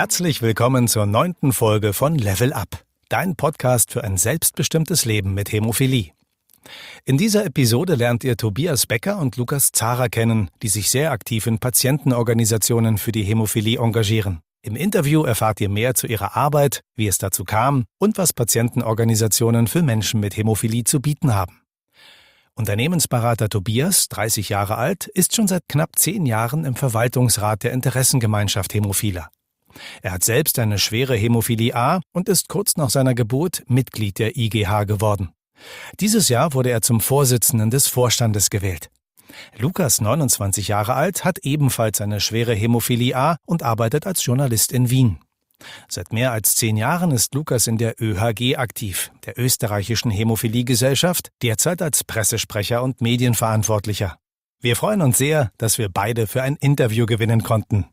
Herzlich willkommen zur 9. Folge von Level Up, dein Podcast für ein selbstbestimmtes Leben mit Hämophilie. In dieser Episode lernt ihr Tobias Becker und Lukas Zahrer kennen, die sich sehr aktiv in Patientenorganisationen für die Hämophilie engagieren. Im Interview erfahrt ihr mehr zu ihrer Arbeit, wie es dazu kam und was Patientenorganisationen für Menschen mit Hämophilie zu bieten haben. Unternehmensberater Tobias, 30 Jahre alt, ist schon seit knapp 10 Jahren im Verwaltungsrat der Interessengemeinschaft Hämophiler. Er hat selbst eine schwere Hämophilie A und ist kurz nach seiner Geburt Mitglied der IGH geworden. Dieses Jahr wurde er zum Vorsitzenden des Vorstandes gewählt. Lukas, 29 Jahre alt, hat ebenfalls eine schwere Hämophilie A und arbeitet als Journalist in Wien. Seit mehr als 10 Jahren ist Lukas in der ÖHG aktiv, der österreichischen Hämophilie-Gesellschaft, derzeit als Pressesprecher und Medienverantwortlicher. Wir freuen uns sehr, dass wir beide für ein Interview gewinnen konnten.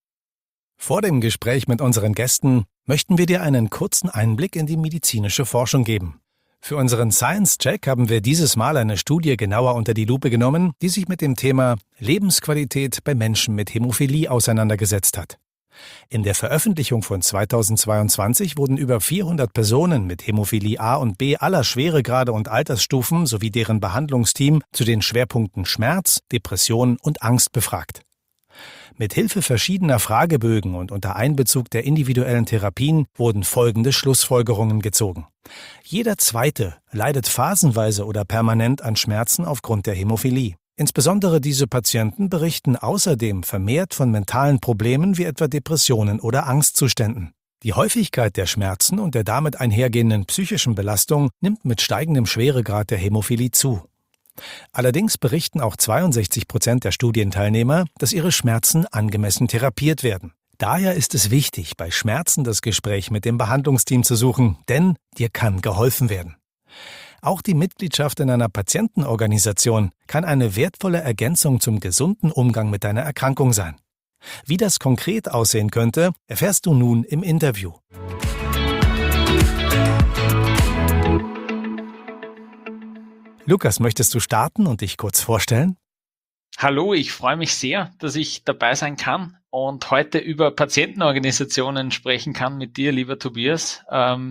Vor dem Gespräch mit unseren Gästen möchten wir dir einen kurzen Einblick in die medizinische Forschung geben. Für unseren Science-Check haben wir dieses Mal eine Studie genauer unter die Lupe genommen, die sich mit dem Thema Lebensqualität bei Menschen mit Hämophilie auseinandergesetzt hat. In der Veröffentlichung von 2022 wurden über 400 Personen mit Hämophilie A und B aller Schweregrade und Altersstufen sowie deren Behandlungsteam zu den Schwerpunkten Schmerz, Depression und Angst befragt. Mit Hilfe verschiedener Fragebögen und unter Einbezug der individuellen Therapien wurden folgende Schlussfolgerungen gezogen. Jeder Zweite leidet phasenweise oder permanent an Schmerzen aufgrund der Hämophilie. Insbesondere diese Patienten berichten außerdem vermehrt von mentalen Problemen wie etwa Depressionen oder Angstzuständen. Die Häufigkeit der Schmerzen und der damit einhergehenden psychischen Belastung nimmt mit steigendem Schweregrad der Hämophilie zu. Allerdings berichten auch 62% der Studienteilnehmer, dass ihre Schmerzen angemessen therapiert werden. Daher ist es wichtig, bei Schmerzen das Gespräch mit dem Behandlungsteam zu suchen, denn dir kann geholfen werden. Auch die Mitgliedschaft in einer Patientenorganisation kann eine wertvolle Ergänzung zum gesunden Umgang mit deiner Erkrankung sein. Wie das konkret aussehen könnte, erfährst du nun im Interview. Lukas, möchtest du starten und dich kurz vorstellen? Hallo, ich freue mich sehr, dass ich dabei sein kann und heute über Patientenorganisationen sprechen kann mit dir, lieber Tobias.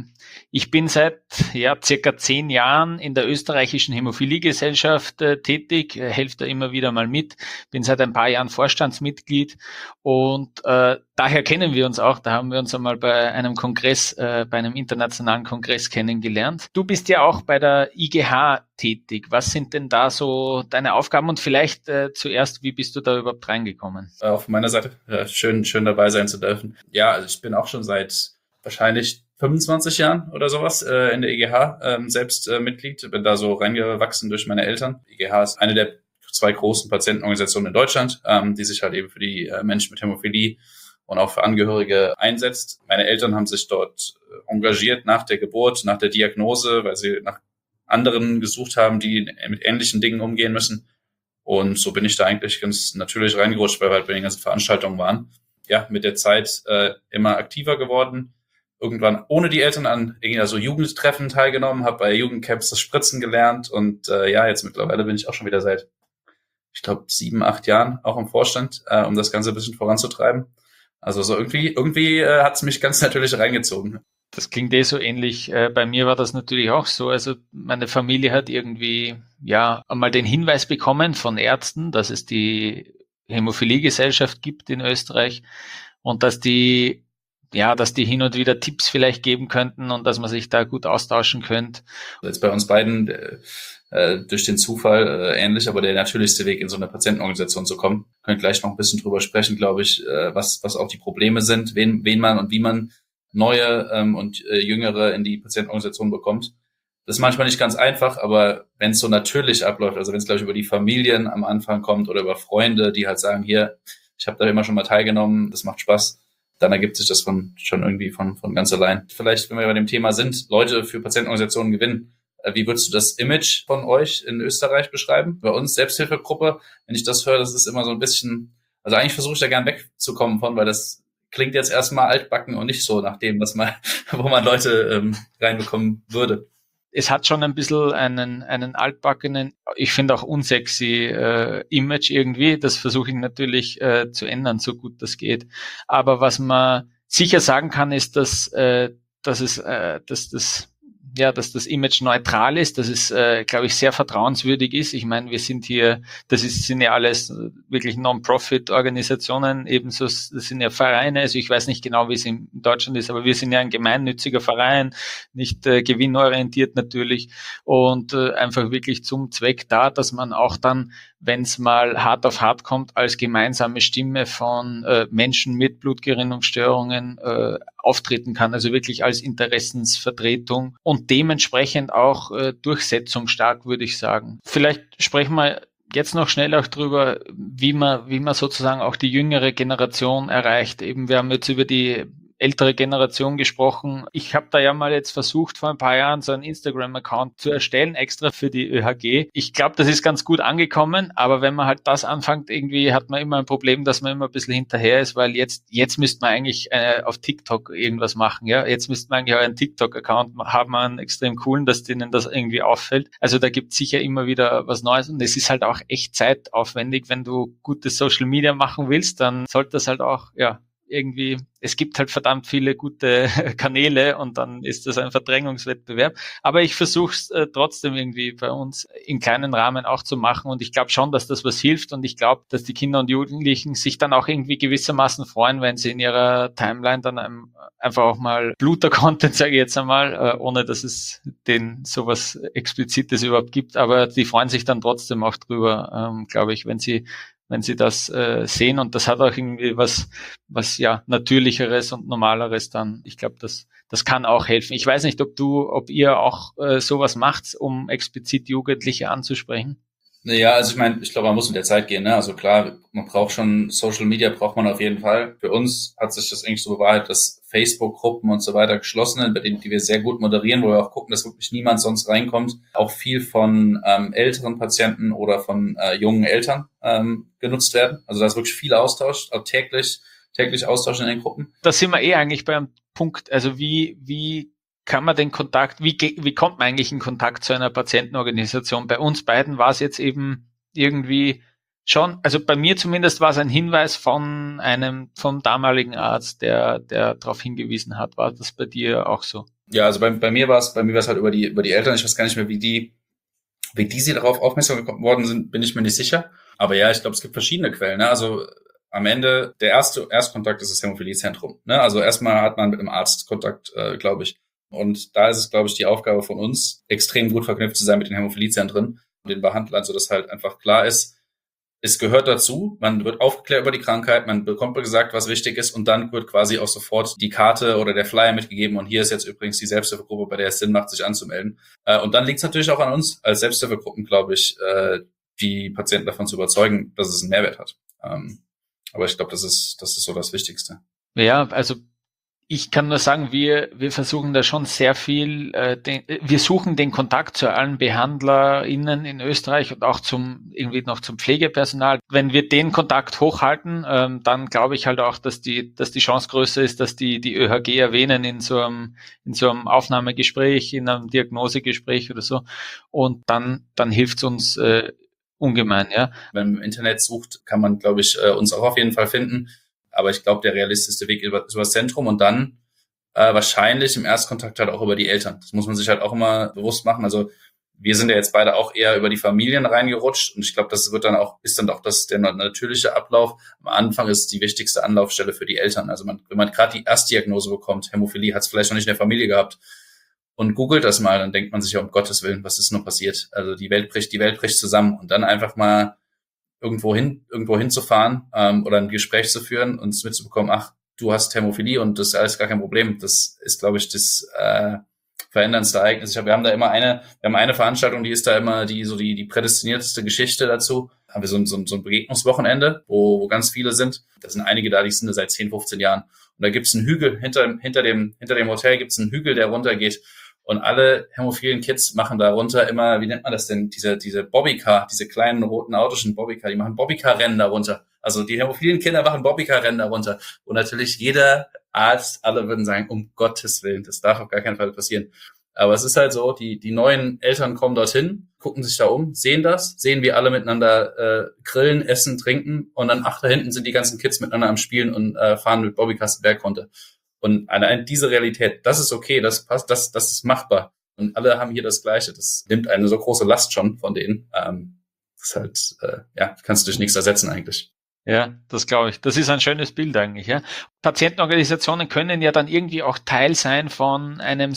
Ich bin seit circa 10 Jahren in der österreichischen Hämophilie-Gesellschaft tätig, helfe da immer wieder mal mit, bin seit ein paar Jahren Vorstandsmitglied und daher kennen wir uns auch. Da haben wir uns einmal bei einem Kongress, bei einem internationalen Kongress kennengelernt. Du bist ja auch bei der IGH tätig. Was sind denn da so deine Aufgaben und vielleicht zuerst, wie bist du da überhaupt reingekommen? Auf meiner Seite, schön dabei sein zu dürfen. Ja, also ich bin auch schon seit wahrscheinlich 25 Jahren oder sowas in der IGH selbst Mitglied. Bin da so reingewachsen durch meine Eltern. Die IGH ist eine der 2 großen Patientenorganisationen in Deutschland, die sich halt eben für die Menschen mit Hämophilie und auch für Angehörige einsetzt. Meine Eltern haben sich dort engagiert nach der Geburt, nach der Diagnose, weil sie nach anderen gesucht haben, die mit ähnlichen Dingen umgehen müssen. Und so bin ich da eigentlich ganz natürlich reingerutscht, weil wir halt bei den ganzen Veranstaltungen waren. Ja, mit der Zeit immer aktiver geworden. Irgendwann ohne die Eltern an so Jugendtreffen teilgenommen, habe bei Jugendcamps das Spritzen gelernt und jetzt mittlerweile bin ich auch schon wieder seit, ich glaube, 7, 8 Jahren auch im Vorstand, um das Ganze ein bisschen voranzutreiben. Also so irgendwie hat es mich ganz natürlich reingezogen. Das klingt so ähnlich. Bei mir war das natürlich auch so. Also meine Familie hat irgendwie einmal den Hinweis bekommen von Ärzten, dass es die Hämophilie-Gesellschaft gibt in Österreich und dass die hin und wieder Tipps vielleicht geben könnten und dass man sich da gut austauschen könnte. Jetzt bei uns beiden durch den Zufall ähnlich, aber der natürlichste Weg, in so eine Patientenorganisation zu kommen. Wir können gleich noch ein bisschen drüber sprechen, glaube ich, was auch die Probleme sind, wen man und wie man neue und jüngere in die Patientenorganisation bekommt. Das ist manchmal nicht ganz einfach, aber wenn es so natürlich abläuft, also wenn es, glaube ich, über die Familien am Anfang kommt oder über Freunde, die halt sagen, hier, ich habe da immer schon mal teilgenommen, das macht Spaß, dann ergibt sich das schon irgendwie von ganz allein. Vielleicht, wenn wir bei dem Thema sind, Leute für Patientenorganisationen gewinnen, wie würdest du das Image von euch in Österreich beschreiben? Bei uns Selbsthilfegruppe, wenn ich das höre, das ist immer so ein bisschen, also eigentlich versuche ich da gern wegzukommen von, weil das klingt jetzt erstmal altbacken und nicht so nach dem, wo man Leute reinbekommen würde. Es hat schon ein bisschen einen altbackenen, ich finde auch unsexy Image irgendwie. Das versuche ich natürlich zu ändern, so gut das geht. Aber was man sicher sagen kann, ist, dass das Image neutral ist, dass es, glaube ich, sehr vertrauenswürdig ist. Ich meine, wir sind hier, sind ja alles wirklich Non-Profit-Organisationen, ebenso, das sind ja Vereine, also ich weiß nicht genau, wie es in Deutschland ist, aber wir sind ja ein gemeinnütziger Verein, nicht gewinnorientiert natürlich und einfach wirklich zum Zweck da, dass man auch dann, wenn es mal hart auf hart kommt, als gemeinsame Stimme von Menschen mit Blutgerinnungsstörungen auftreten kann, also wirklich als Interessensvertretung und dementsprechend auch durchsetzungsstark, würde ich sagen. Vielleicht sprechen wir jetzt noch schnell auch drüber, wie man sozusagen auch die jüngere Generation erreicht. Eben, wir haben jetzt über die ältere Generation gesprochen. Ich habe da ja mal jetzt versucht, vor ein paar Jahren so einen Instagram-Account zu erstellen, extra für die ÖHG. Ich glaube, das ist ganz gut angekommen, aber wenn man halt das anfängt, irgendwie hat man immer ein Problem, dass man immer ein bisschen hinterher ist, weil jetzt müsste man eigentlich auf TikTok irgendwas machen, ja. Jetzt müsste man eigentlich auch einen TikTok-Account haben, einen extrem coolen, dass denen das irgendwie auffällt. Also da gibt es sicher immer wieder was Neues und es ist halt auch echt zeitaufwendig. Wenn du gutes Social Media machen willst, dann sollte das halt auch, ja, irgendwie, es gibt halt verdammt viele gute Kanäle und dann ist das ein Verdrängungswettbewerb. Aber ich versuche es trotzdem irgendwie bei uns in kleinen Rahmen auch zu machen und ich glaube schon, dass das was hilft und ich glaube, dass die Kinder und Jugendlichen sich dann auch irgendwie gewissermaßen freuen, wenn sie in ihrer Timeline dann einfach auch mal Bluter-Content, sage ich jetzt einmal, ohne dass es den sowas Explizites überhaupt gibt, aber die freuen sich dann trotzdem auch drüber, glaube ich, wenn sie das sehen und das hat auch irgendwie was ja Natürlicheres und Normaleres dann. Ich glaube, das kann auch helfen. Ich weiß nicht, ob ihr auch sowas macht, um explizit Jugendliche anzusprechen. Naja, also ich meine, ich glaube, man muss mit der Zeit gehen, ne? Also klar, man braucht schon Social Media, braucht man auf jeden Fall. Für uns hat sich das eigentlich so bewahrheitet, dass Facebook-Gruppen und so weiter geschlossen sind, bei denen, die wir sehr gut moderieren, wo wir auch gucken, dass wirklich niemand sonst reinkommt. Auch viel von älteren Patienten oder von jungen Eltern genutzt werden. Also da ist wirklich viel Austausch, auch täglich Austausch in den Gruppen. Da sind wir eigentlich beim Punkt, also wie kann man den Kontakt, wie kommt man eigentlich in Kontakt zu einer Patientenorganisation? Bei uns beiden war es jetzt eben irgendwie schon, also bei mir zumindest war es ein Hinweis vom damaligen Arzt, der darauf hingewiesen hat. War das bei dir auch so? Ja, also bei mir war es halt über die Eltern. Ich weiß gar nicht mehr, wie die sie darauf aufmerksam geworden sind, bin ich mir nicht sicher. Aber ja, ich glaube, es gibt verschiedene Quellen, ne? Also am Ende, der Erstkontakt ist das Hämophiliezentrum, ne? Also erstmal hat man mit einem Arzt Kontakt, glaube ich. Und da ist es, glaube ich, die Aufgabe von uns, extrem gut verknüpft zu sein mit den Hämophiliezentren und den Behandlern, sodass halt einfach klar ist, es gehört dazu, man wird aufgeklärt über die Krankheit, man bekommt gesagt, was wichtig ist und dann wird quasi auch sofort die Karte oder der Flyer mitgegeben und hier ist jetzt übrigens die Selbsthilfegruppe, bei der es Sinn macht, sich anzumelden. Und dann liegt es natürlich auch an uns als Selbsthilfegruppen, glaube ich, die Patienten davon zu überzeugen, dass es einen Mehrwert hat. Aber ich glaube, das ist so das Wichtigste. Ja, also ich kann nur sagen, wir versuchen da schon sehr viel, wir suchen den Kontakt zu allen BehandlerInnen in Österreich und auch zum Pflegepersonal. Wenn wir den Kontakt hochhalten, dann glaube ich halt auch, dass die Chance größer ist, dass die ÖHG erwähnen in so einem Aufnahmegespräch, in einem Diagnosegespräch oder so. Und dann hilft es uns ungemein, ja. Wenn man im Internet sucht, kann man, glaube ich, uns auch auf jeden Fall finden. Aber ich glaube, der realistischste Weg ist über das Zentrum und dann wahrscheinlich im Erstkontakt halt auch über die Eltern. Das muss man sich halt auch immer bewusst machen. Also wir sind ja jetzt beide auch eher über die Familien reingerutscht und ich glaube, das ist dann auch der natürliche Ablauf. Am Anfang ist die wichtigste Anlaufstelle für die Eltern. Also wenn man gerade die Erstdiagnose bekommt, Hämophilie, hat es vielleicht noch nicht in der Familie gehabt und googelt das mal, dann denkt man sich ja, um Gottes Willen, was ist nur passiert? Also die Welt bricht zusammen und dann einfach mal irgendwo hinzufahren oder ein Gespräch zu führen und mitzubekommen, ach, du hast Hämophilie und das ist alles gar kein Problem. Das ist, glaube ich, das veränderndste Ereignis. Wir haben eine Veranstaltung, die ist da immer die prädestinierteste Geschichte dazu. Haben wir so ein Begegnungswochenende, wo ganz viele sind. Da sind einige da, die sind da seit 10, 15 Jahren. Und da gibt's einen Hügel, hinter dem Hotel gibt's einen Hügel, der runtergeht. Und alle hämophilen Kids machen darunter immer, wie nennt man das denn, diese Bobbycar, diese kleinen roten autischen Bobbycar, die machen Bobbycar-Rennen darunter. Also die hämophilen Kinder machen Bobbycar-Rennen darunter. Und natürlich jeder Arzt, alle würden sagen, um Gottes Willen, das darf auf gar keinen Fall passieren. Aber es ist halt so, die neuen Eltern kommen dorthin, gucken sich da um, sehen wie alle miteinander grillen, essen, trinken und dann, da hinten sind die ganzen Kids miteinander am Spielen und fahren mit Bobbycars den Berg runter. Und allein diese Realität, das ist okay, das passt, das ist machbar. Und alle haben hier das Gleiche. Das nimmt eine so große Last schon von denen. Das ist halt, kannst du durch nichts ersetzen eigentlich. Ja, das glaube ich. Das ist ein schönes Bild eigentlich, ja. Patientenorganisationen können ja dann irgendwie auch Teil sein von einem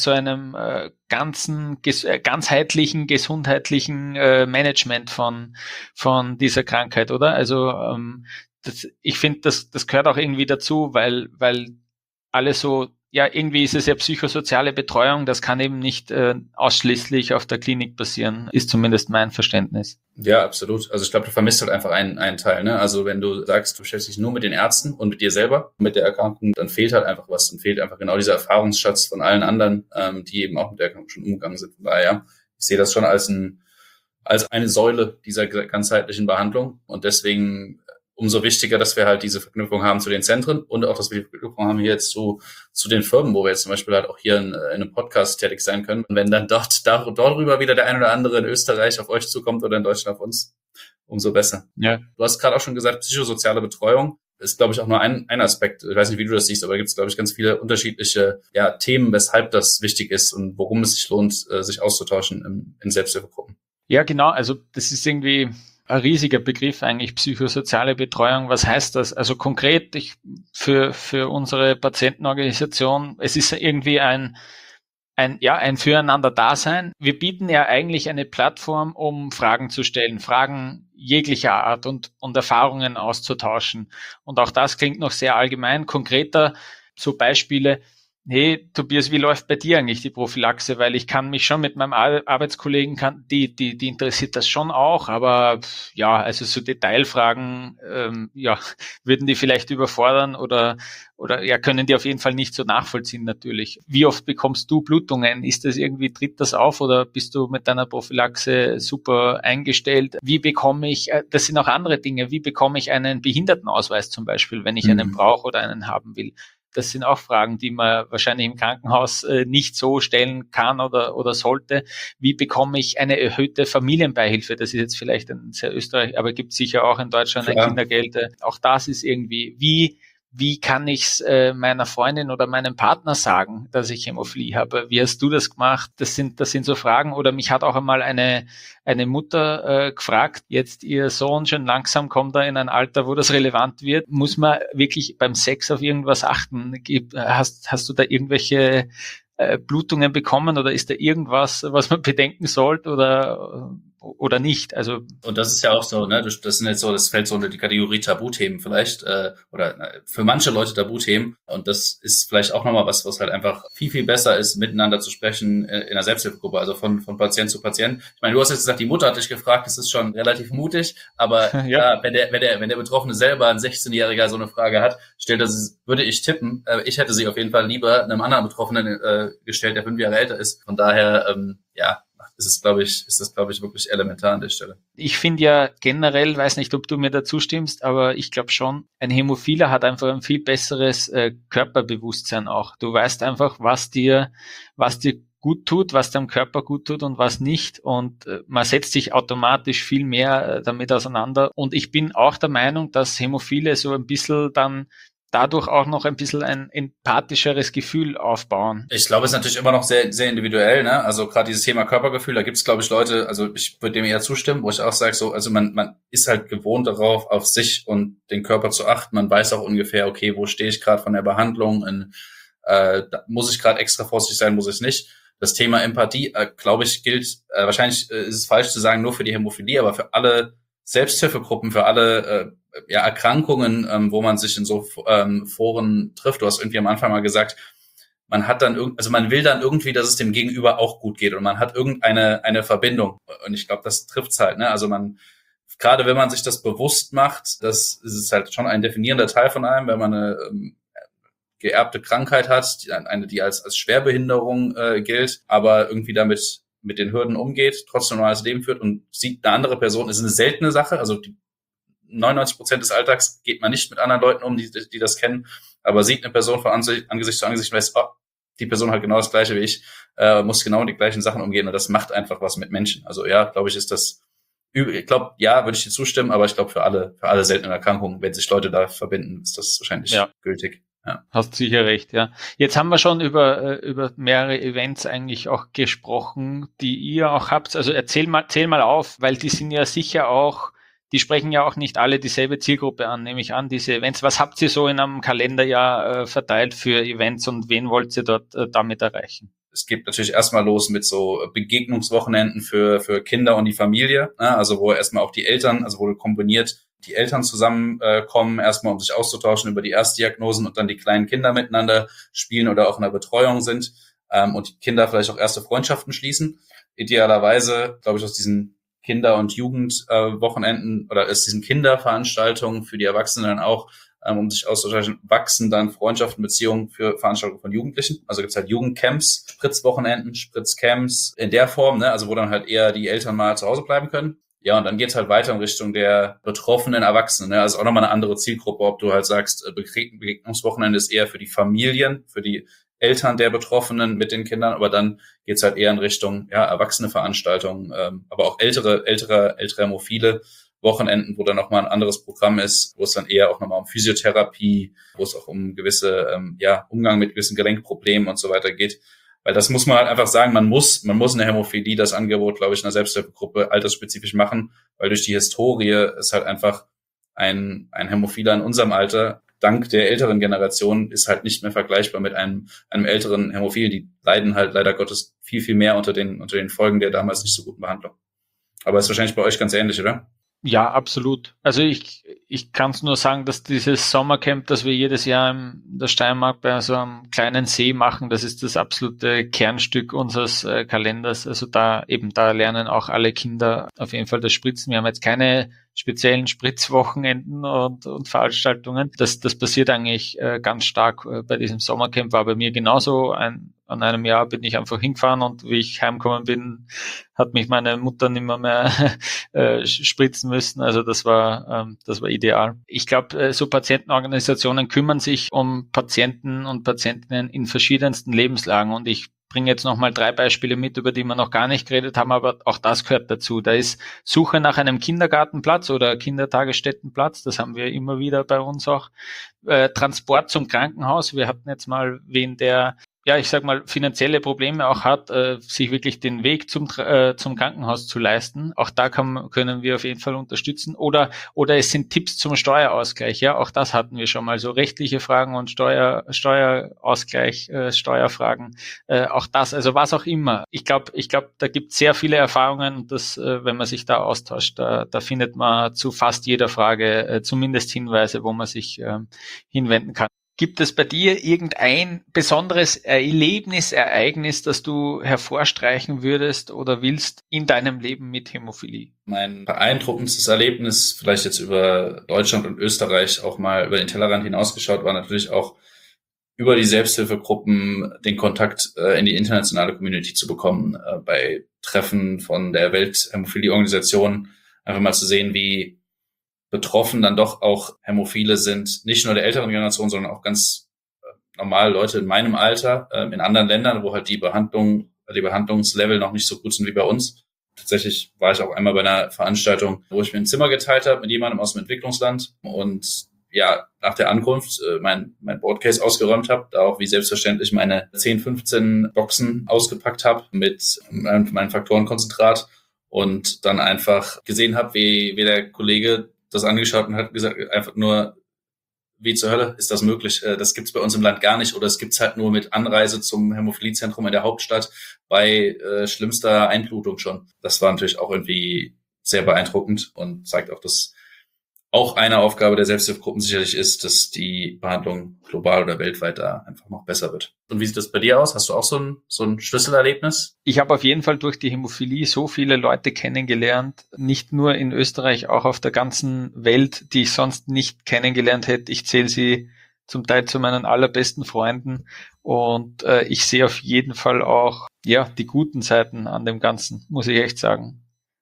ganzheitlichen, gesundheitlichen Management von dieser Krankheit, oder? Also ich finde, das gehört auch irgendwie dazu, weil alle so, ja, irgendwie ist es ja psychosoziale Betreuung, das kann eben nicht ausschließlich auf der Klinik passieren, ist zumindest mein Verständnis. Ja, absolut. Also ich glaube, du vermisst halt einfach einen Teil, ne? Also wenn du sagst, du stellst dich nur mit den Ärzten und mit dir selber, mit der Erkrankung, dann fehlt halt einfach was. Dann fehlt einfach genau dieser Erfahrungsschatz von allen anderen, die eben auch mit der Erkrankung schon umgegangen sind. Von daher, ich sehe das schon als eine Säule dieser ganzheitlichen Behandlung und deswegen umso wichtiger, dass wir halt diese Verknüpfung haben zu den Zentren und auch, dass wir die Verknüpfung haben hier jetzt zu den Firmen, wo wir jetzt zum Beispiel halt auch hier in einem Podcast tätig sein können. Und wenn dann darüber wieder der ein oder andere in Österreich auf euch zukommt oder in Deutschland auf uns, umso besser. Ja. Du hast gerade auch schon gesagt, psychosoziale Betreuung ist, glaube ich, auch nur ein Aspekt. Ich weiß nicht, wie du das siehst, aber da gibt es, glaube ich, ganz viele unterschiedliche Themen, weshalb das wichtig ist und worum es sich lohnt, sich auszutauschen in Selbsthilfegruppen. Ja, genau. Also das ist irgendwie ein riesiger Begriff eigentlich, psychosoziale Betreuung. Was heißt das? Also konkret für unsere Patientenorganisation, es ist irgendwie ein Füreinander-Dasein. Wir bieten ja eigentlich eine Plattform, um Fragen zu stellen, Fragen jeglicher Art und Erfahrungen auszutauschen. Und auch das klingt noch sehr allgemein. Konkreter, so Beispiele: Hey, Tobias, wie läuft bei dir eigentlich die Prophylaxe? Weil ich kann mich schon mit meinem Arbeitskollegen, die interessiert das schon auch, aber ja, also so Detailfragen, würden die vielleicht überfordern oder können die auf jeden Fall nicht so nachvollziehen natürlich. Wie oft bekommst du Blutungen? Tritt das auf oder bist du mit deiner Prophylaxe super eingestellt? Wie bekomme ich, das sind auch andere Dinge, wie bekomme ich einen Behindertenausweis zum Beispiel, wenn ich einen brauche oder einen haben will? Das sind auch Fragen, die man wahrscheinlich im Krankenhaus nicht so stellen kann oder sollte. Wie bekomme ich eine erhöhte Familienbeihilfe? Das ist jetzt vielleicht ein sehr Österreich, aber gibt sicher auch in Deutschland ein Kindergeld. Auch das ist irgendwie, wie kann ich es meiner Freundin oder meinem Partner sagen, dass ich Hämophilie habe? Wie hast du das gemacht? Das sind so Fragen. Oder mich hat auch einmal eine Mutter gefragt, jetzt ihr Sohn schon langsam kommt er in ein Alter, wo das relevant wird. Muss man wirklich beim Sex auf irgendwas achten? Hast du da irgendwelche Blutungen bekommen oder ist da irgendwas, was man bedenken sollte oder nicht? Also, und das ist ja auch so, ne, das sind jetzt so, das fällt so unter die Kategorie Tabuthemen vielleicht, oder für manche Leute Tabuthemen. Und das ist vielleicht auch nochmal was halt einfach viel, viel besser ist, miteinander zu sprechen in einer Selbsthilfegruppe, also von Patient zu Patient. Ich meine, du hast jetzt gesagt, die Mutter hat dich gefragt, das ist schon relativ mutig, aber wenn der Betroffene selber, ein 16-Jähriger, so eine Frage hat, würde ich tippen, ich hätte sie auf jeden Fall lieber einem anderen Betroffenen gestellt, der 5 Jahre älter ist. Von daher, ist das, glaube ich, wirklich elementar an der Stelle. Ich finde ja generell, weiß nicht, ob du mir dazu stimmst, aber ich glaube schon, ein Hämophiler hat einfach ein viel besseres Körperbewusstsein auch. Du weißt einfach, was dir gut tut, was deinem Körper gut tut und was nicht. Und man setzt sich automatisch viel mehr damit auseinander. Und ich bin auch der Meinung, dass Hämophile so ein bisschen dann dadurch auch noch ein bisschen ein empathischeres Gefühl aufbauen. Ich glaube, es ist natürlich immer noch sehr, sehr individuell, ne? Also gerade dieses Thema Körpergefühl, da gibt es, glaube ich, Leute, also ich würde dem eher zustimmen, wo ich auch sage, so, also man ist halt gewohnt darauf, auf sich und den Körper zu achten. Man weiß auch ungefähr, okay, wo stehe ich gerade von der Behandlung, da muss ich gerade extra vorsichtig sein, muss ich nicht. Das Thema Empathie, glaube ich, gilt, wahrscheinlich ist es falsch zu sagen, nur für die Hämophilie, aber für alle Selbsthilfegruppen, für alle Erkrankungen, wo man sich in so Foren trifft. Du hast irgendwie am Anfang mal gesagt, man will dann irgendwie, dass es dem Gegenüber auch gut geht und man hat eine Verbindung. Und ich glaube, das trifft's halt, ne? Also gerade wenn man sich das bewusst macht, das ist halt schon ein definierender Teil von einem, wenn man eine geerbte Krankheit hat, die als Schwerbehinderung gilt, aber irgendwie damit mit den Hürden umgeht, trotzdem ein normales Leben führt und sieht eine andere Person, ist eine seltene Sache, also 99% des Alltags geht man nicht mit anderen Leuten um, die das kennen, aber sieht eine Person von Angesicht zu Angesicht und weiß, die Person hat genau das Gleiche wie ich, muss genau die gleichen Sachen umgehen und das macht einfach was mit Menschen. Also ja, glaube ich, ist das, ich glaube, ja, würde ich dir zustimmen, aber ich glaube für alle seltenen Erkrankungen, wenn sich Leute da verbinden, ist das wahrscheinlich gültig. Ja. Hast sicher recht, ja. Jetzt haben wir schon über mehrere Events eigentlich auch gesprochen, die ihr auch habt. Also zähl mal auf, weil die sind ja sicher auch, die sprechen ja auch nicht alle dieselbe Zielgruppe an, nehme ich an, diese Events. Was habt ihr so in einem Kalenderjahr verteilt für Events und wen wollt ihr dort damit erreichen? Es geht natürlich erstmal los mit so Begegnungswochenenden für Kinder und die Familie, ne? Also wo erstmal auch die Eltern, also wo kombiniert die Eltern zusammenkommen, erstmal um sich auszutauschen über die Erstdiagnosen und dann die kleinen Kinder miteinander spielen oder auch in der Betreuung sind, und die Kinder vielleicht auch erste Freundschaften schließen. Idealerweise, glaube ich, aus diesen Kinder- und Jugendwochenenden oder aus diesen Kinderveranstaltungen für die Erwachsenen dann auch, um sich auszutauschen, wachsen dann Freundschaften, Beziehungen für Veranstaltungen von Jugendlichen. Also gibt's halt Jugendcamps, Spritzwochenenden, Spritzcamps in der Form, ne? Also wo dann halt eher die Eltern mal zu Hause bleiben können. Ja, und dann geht's halt weiter in Richtung der betroffenen Erwachsenen, ne? Also auch nochmal eine andere Zielgruppe, ob du halt sagst, Begegnungswochenende ist eher für die Familien, für die Eltern der Betroffenen mit den Kindern, aber dann geht's halt eher in Richtung, ja, erwachsene Veranstaltungen, aber auch ältere Hämophile, Wochenenden, wo dann nochmal ein anderes Programm ist, wo es dann eher auch nochmal um Physiotherapie, wo es auch um gewisse, Umgang mit gewissen Gelenkproblemen und so weiter geht. Weil das muss man halt einfach sagen, man muss in der Hämophilie das Angebot, glaube ich, in der Selbsthilfegruppe altersspezifisch machen, weil durch die Historie ist halt einfach ein Hämophiler in unserem Alter, dank der älteren Generation, ist halt nicht mehr vergleichbar mit einem älteren Hämophil. Die leiden halt leider Gottes viel, viel mehr unter den Folgen der damals nicht so guten Behandlung. Aber ist wahrscheinlich bei euch ganz ähnlich, oder? Ja, absolut. Also ich kann es nur sagen, dass dieses Sommercamp, das wir jedes Jahr in der Steiermark bei so einem kleinen See machen, das ist das absolute Kernstück unseres Kalenders. Also da lernen auch alle Kinder auf jeden Fall das Spritzen. Wir haben jetzt keine speziellen Spritzwochenenden und Veranstaltungen. Das passiert eigentlich ganz stark bei diesem Sommercamp. War bei mir genauso. An einem Jahr bin ich einfach hingefahren und wie ich heimgekommen bin, hat mich meine Mutter nicht mehr spritzen müssen. Also das war ideal. Ich glaube, so Patientenorganisationen kümmern sich um Patienten und Patientinnen in verschiedensten Lebenslagen und ich bringe jetzt nochmal 3 Beispiele mit, über die wir noch gar nicht geredet haben, aber auch das gehört dazu. Da ist Suche nach einem Kindergartenplatz oder Kindertagesstättenplatz, das haben wir immer wieder bei uns auch. Transport zum Krankenhaus. Wir hatten jetzt mal wen, der finanzielle Probleme auch hat, sich wirklich den Weg zum Krankenhaus zu leisten. Auch da können wir auf jeden Fall unterstützen. Oder es sind Tipps zum Steuerausgleich. Ja, auch das hatten wir schon mal. So rechtliche Fragen und Steuerausgleich, Steuerfragen. Auch das, also was auch immer. Ich glaube, da gibt es sehr viele Erfahrungen und das, wenn man sich da austauscht, da findet man zu fast jeder Frage zumindest Hinweise, wo man sich hinwenden kann. Gibt es bei dir irgendein besonderes Ereignis, das du hervorstreichen würdest oder willst in deinem Leben mit Hämophilie? Mein beeindruckendstes Erlebnis, vielleicht jetzt über Deutschland und Österreich auch mal über den Tellerrand hinausgeschaut, war natürlich auch über die Selbsthilfegruppen den Kontakt in die internationale Community zu bekommen, bei Treffen von der Welthämophilie-Organisation, einfach mal zu sehen, wie betroffen dann doch auch Hämophile sind, nicht nur der älteren Generation, sondern auch ganz normal Leute in meinem Alter, in anderen Ländern, wo halt die Behandlungslevel noch nicht so gut sind wie bei uns. Tatsächlich war ich auch einmal bei einer Veranstaltung, wo ich mir ein Zimmer geteilt habe mit jemandem aus dem Entwicklungsland und ja, nach der Ankunft mein Boardcase ausgeräumt habe, da auch wie selbstverständlich meine 10, 15 Boxen ausgepackt habe mit meinem Faktorenkonzentrat und dann einfach gesehen habe, wie der Kollege das angeschaut und hat gesagt, einfach nur, wie zur Hölle ist das möglich? Das gibt's bei uns im Land gar nicht oder es gibt's halt nur mit Anreise zum Hämophiliezentrum in der Hauptstadt bei schlimmster Einblutung schon. Das war natürlich auch irgendwie sehr beeindruckend und zeigt auch, dass auch eine Aufgabe der Selbsthilfegruppen sicherlich ist, dass die Behandlung global oder weltweit da einfach noch besser wird. Und wie sieht das bei dir aus? Hast du auch so ein Schlüsselerlebnis? Ich habe auf jeden Fall durch die Hämophilie so viele Leute kennengelernt, nicht nur in Österreich, auch auf der ganzen Welt, die ich sonst nicht kennengelernt hätte. Ich zähle sie zum Teil zu meinen allerbesten Freunden und ich sehe auf jeden Fall auch die guten Seiten an dem Ganzen, muss ich echt sagen.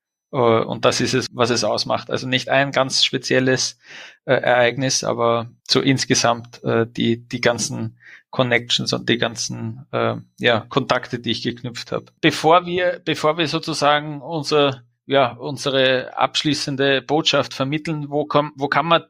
Und das ist es, was es ausmacht. Also nicht ein ganz spezielles Ereignis, aber so insgesamt die ganzen Connections und die ganzen Kontakte, die ich geknüpft habe. Bevor wir sozusagen unsere abschließende Botschaft vermitteln, wo kann man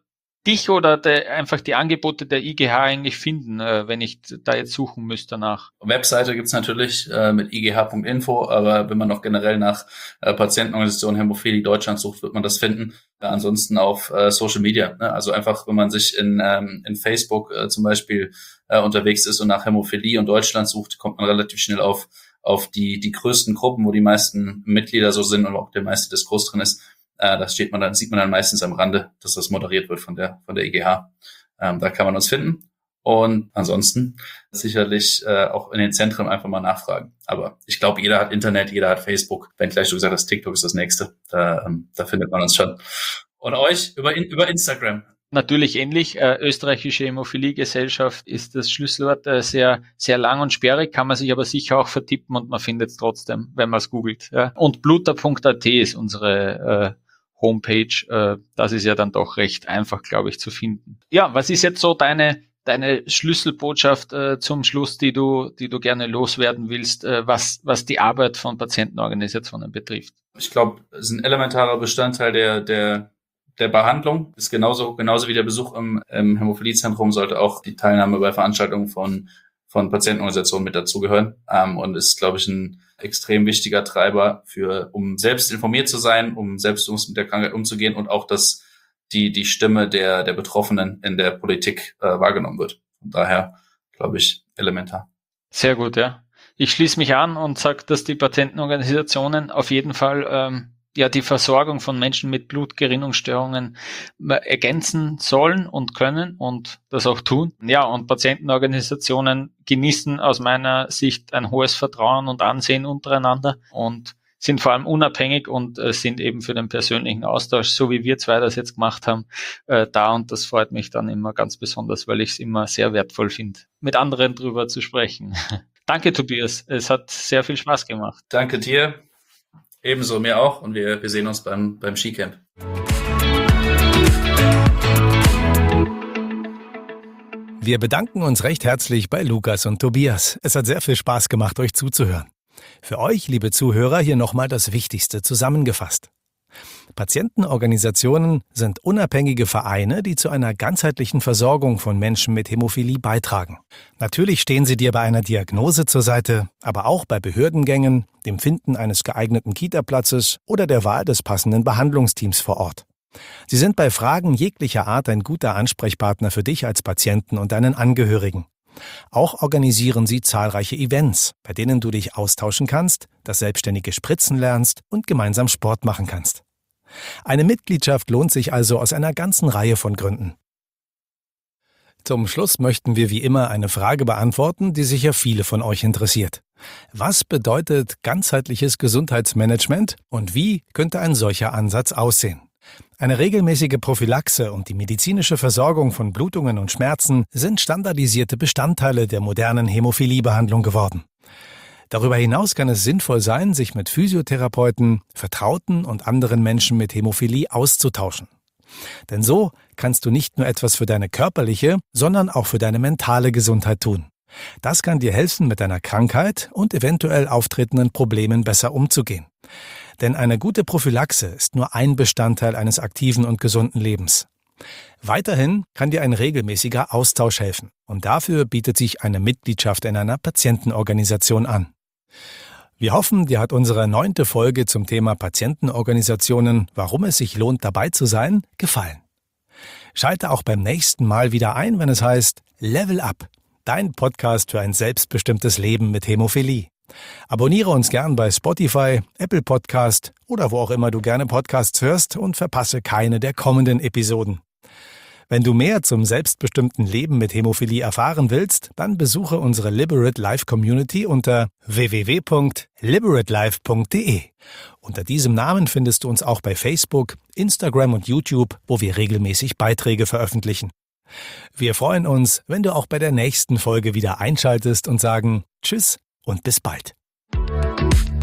dich oder einfach die Angebote der IGH eigentlich finden, wenn ich da jetzt suchen müsste danach? Webseite gibt's natürlich mit igh.info, aber wenn man noch generell nach Patientenorganisation Hämophilie Deutschland sucht, wird man das finden. Ansonsten auf Social Media, ne? Also einfach, wenn man sich in Facebook zum Beispiel unterwegs ist und nach Hämophilie und Deutschland sucht, kommt man relativ schnell auf die größten Gruppen, wo die meisten Mitglieder so sind und auch der meiste Diskurs drin ist. Sieht man dann meistens am Rande, dass das moderiert wird von der IGH. Da kann man uns finden. Und ansonsten sicherlich auch in den Zentren einfach mal nachfragen. Aber ich glaube, jeder hat Internet, jeder hat Facebook. Wenn gleich du gesagt hast, TikTok ist das nächste. Da findet man uns schon. Und euch über Instagram. Natürlich ähnlich. Österreichische Hämophilie-Gesellschaft ist das Schlüsselwort, sehr, sehr lang und sperrig, kann man sich aber sicher auch vertippen und man findet es trotzdem, wenn man es googelt. Ja. Und bluter.at ist unsere Homepage. Das ist ja dann doch recht einfach, glaube ich, zu finden. Ja, was ist jetzt so deine Schlüsselbotschaft zum Schluss, die du gerne loswerden willst, was die Arbeit von Patientenorganisationen betrifft? Ich glaube, es ist ein elementarer Bestandteil der Behandlung. Ist genauso wie der Besuch im Hämophiliezentrum sollte auch die Teilnahme bei Veranstaltungen von Patientenorganisationen mit dazugehören. Und ist, glaube ich, ein extrem wichtiger Treiber um selbst informiert zu sein, um selbstbewusst mit der Krankheit umzugehen und auch, dass die Stimme der Betroffenen in der Politik wahrgenommen wird. Von daher, glaube ich, elementar. Sehr gut, ja. Ich schließe mich an und sage, dass die Patientenorganisationen auf jeden Fall die Versorgung von Menschen mit Blutgerinnungsstörungen ergänzen sollen und können und das auch tun. Ja, und Patientenorganisationen genießen aus meiner Sicht ein hohes Vertrauen und Ansehen untereinander und sind vor allem unabhängig und sind eben für den persönlichen Austausch, so wie wir zwei das jetzt gemacht haben, da. Und das freut mich dann immer ganz besonders, weil ich es immer sehr wertvoll finde, mit anderen drüber zu sprechen. Danke, Tobias. Es hat sehr viel Spaß gemacht. Danke dir. Ebenso, mir auch. Und wir sehen uns beim Skicamp. Wir bedanken uns recht herzlich bei Lukas und Tobias. Es hat sehr viel Spaß gemacht, euch zuzuhören. Für euch, liebe Zuhörer, hier nochmal das Wichtigste zusammengefasst. Patientenorganisationen sind unabhängige Vereine, die zu einer ganzheitlichen Versorgung von Menschen mit Hämophilie beitragen. Natürlich stehen sie dir bei einer Diagnose zur Seite, aber auch bei Behördengängen, dem Finden eines geeigneten Kita-Platzes oder der Wahl des passenden Behandlungsteams vor Ort. Sie sind bei Fragen jeglicher Art ein guter Ansprechpartner für dich als Patienten und deinen Angehörigen. Auch organisieren sie zahlreiche Events, bei denen du dich austauschen kannst, das selbstständige Spritzen lernst und gemeinsam Sport machen kannst. Eine Mitgliedschaft lohnt sich also aus einer ganzen Reihe von Gründen. Zum Schluss möchten wir wie immer eine Frage beantworten, die sicher viele von euch interessiert. Was bedeutet ganzheitliches Gesundheitsmanagement und wie könnte ein solcher Ansatz aussehen? Eine regelmäßige Prophylaxe und die medizinische Versorgung von Blutungen und Schmerzen sind standardisierte Bestandteile der modernen Hämophiliebehandlung geworden. Darüber hinaus kann es sinnvoll sein, sich mit Physiotherapeuten, Vertrauten und anderen Menschen mit Hämophilie auszutauschen. Denn so kannst du nicht nur etwas für deine körperliche, sondern auch für deine mentale Gesundheit tun. Das kann dir helfen, mit deiner Krankheit und eventuell auftretenden Problemen besser umzugehen. Denn eine gute Prophylaxe ist nur ein Bestandteil eines aktiven und gesunden Lebens. Weiterhin kann dir ein regelmäßiger Austausch helfen und dafür bietet sich eine Mitgliedschaft in einer Patientenorganisation an. Wir hoffen, dir hat unsere 9. Folge zum Thema Patientenorganisationen, warum es sich lohnt, dabei zu sein, gefallen. Schalte auch beim nächsten Mal wieder ein, wenn es heißt Level Up, dein Podcast für ein selbstbestimmtes Leben mit Hämophilie. Abonniere uns gern bei Spotify, Apple Podcast oder wo auch immer du gerne Podcasts hörst und verpasse keine der kommenden Episoden. Wenn du mehr zum selbstbestimmten Leben mit Hämophilie erfahren willst, dann besuche unsere Liberate Life Community unter www.liberatelife.de. Unter diesem Namen findest du uns auch bei Facebook, Instagram und YouTube, wo wir regelmäßig Beiträge veröffentlichen. Wir freuen uns, wenn du auch bei der nächsten Folge wieder einschaltest und sagen Tschüss und bis bald.